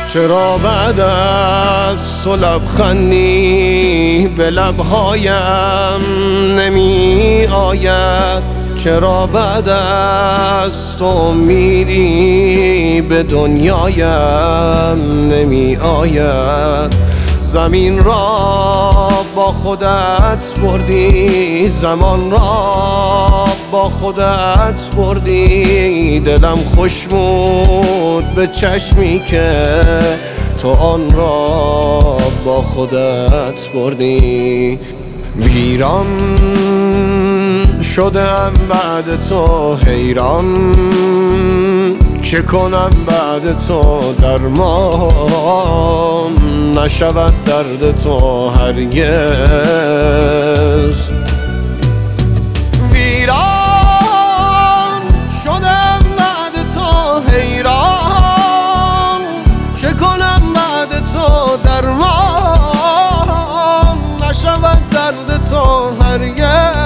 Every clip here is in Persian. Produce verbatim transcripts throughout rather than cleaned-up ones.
چرا بعد از تو لبخندی به لبهایم نمی آید؟ چرا بعد از تو امیدی به دنیایم نمی آید؟ زمین را با خودت بردی، زمان را با خودت بردی، دلم خوش بود به چشمی که تو آن را با خودت بردی. ویران شدم بعد تو، حیران چه کنم بعد تو؟ درمان نشود درد تو هرگز. ویران شدم بعد تو، حیران چه کنم بعد تو؟ درمان نشود درد تو هرگز.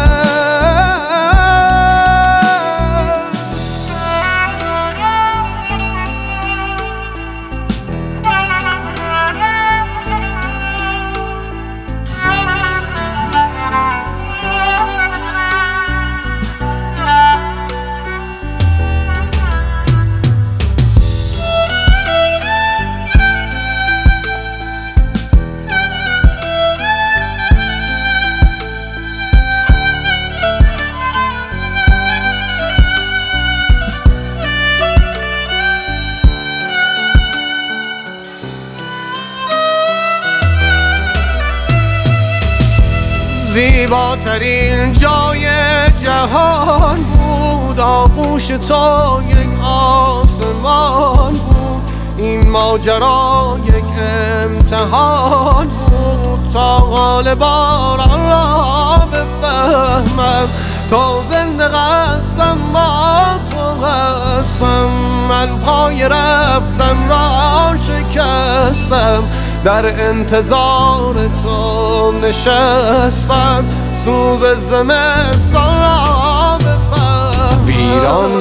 زیباترین جای جهان بود، آغوش تو یک آسمان بود. این ماجرا یک امتحان بود تا حال باران را بفهمم. تا زنده قصدم با تو هستم، من پای رفتن را شکستم. در انتظار تو نشستم، سوز زمستان را بفهم. ویران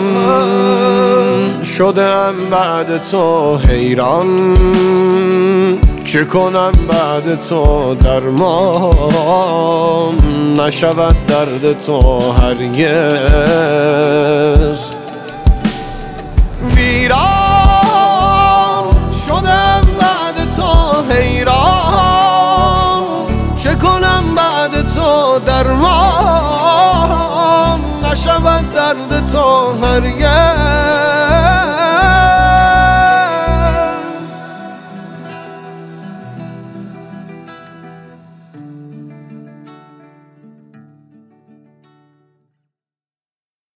شدم بعد تو، حیران چه کنم بعد تو؟ درمان نشود درد تو هرگز. ویران شدم بعد تو، حیران چه کنم بعد تو؟ درمان نشود درد تو هرگز.